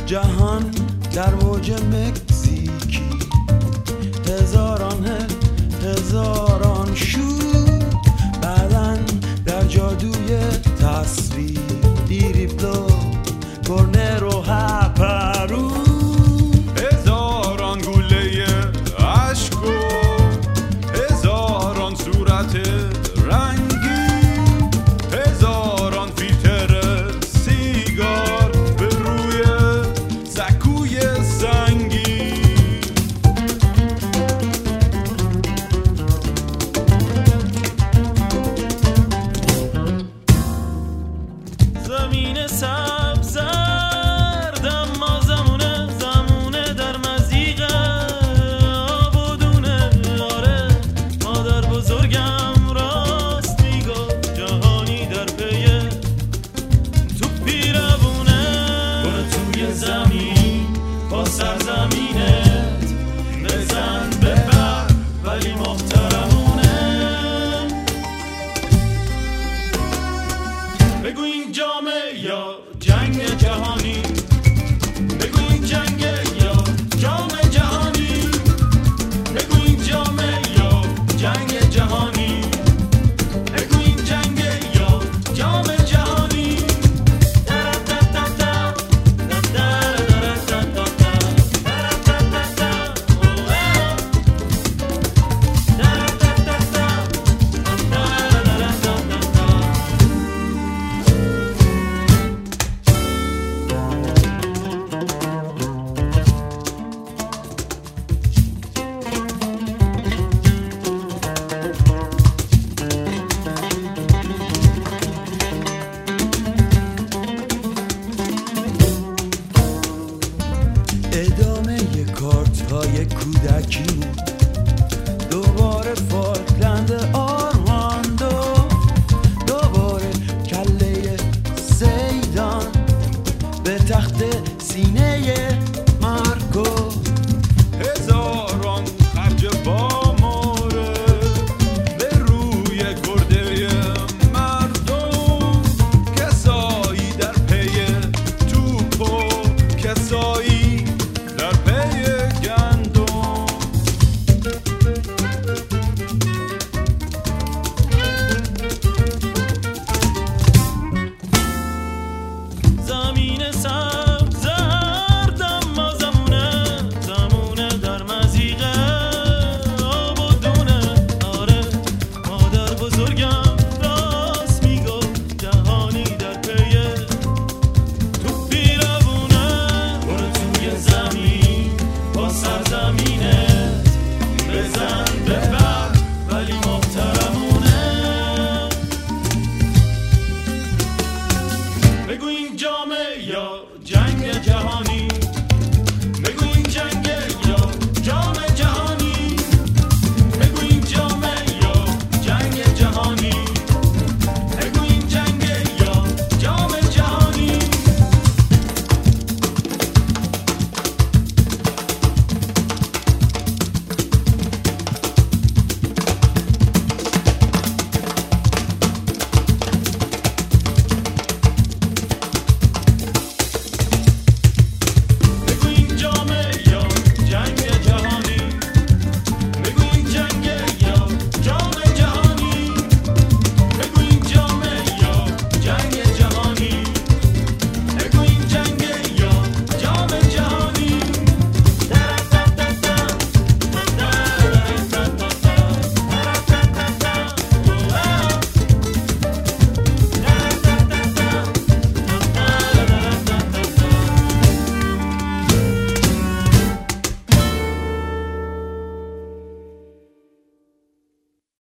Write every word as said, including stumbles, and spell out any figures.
جهان در موج مکزیکی، هزاران هزاران شور بعدن در جادوی تصویر، دیریبلو کورنر و هپرو، هزاران گوله عشق و هزاران صورت رنگی، هزاران فیلتر سیگار به روی سکوی سنگی. زمین سبز زرد اما زمونه زمونه در مزیق آب و دونه. آره مادر بزرگم راست میگفت جهانی در پی تو پیرونه. برو توی زمین با سرزمینت بزن ببر ولی محترمونه. بگو این جامه یا جنگ جهانی، بگو این جنگ یا جام جهانی، بگو این جامه یا جنگ جهانی، بگو این جنگ یا جام جهانی. ادامه ی کارت های کودکیمون، دوباره فالکلند آرماندو، دوباره کله سیدان به تخت سینه مارکو، هزاران خرج با ماره به روی گرده مردم، کسایی در پی توپ و کسایی در پی گندم. زمین سبز زرد اما زمونه زمونه در مزیق آب و دونه. آره مادر بزرگم راست میگفت جهانی در پی تو پیرونه. برو توی زمین با سرزمینت بزن ببر ولی محترمونه. بگو این جامه یا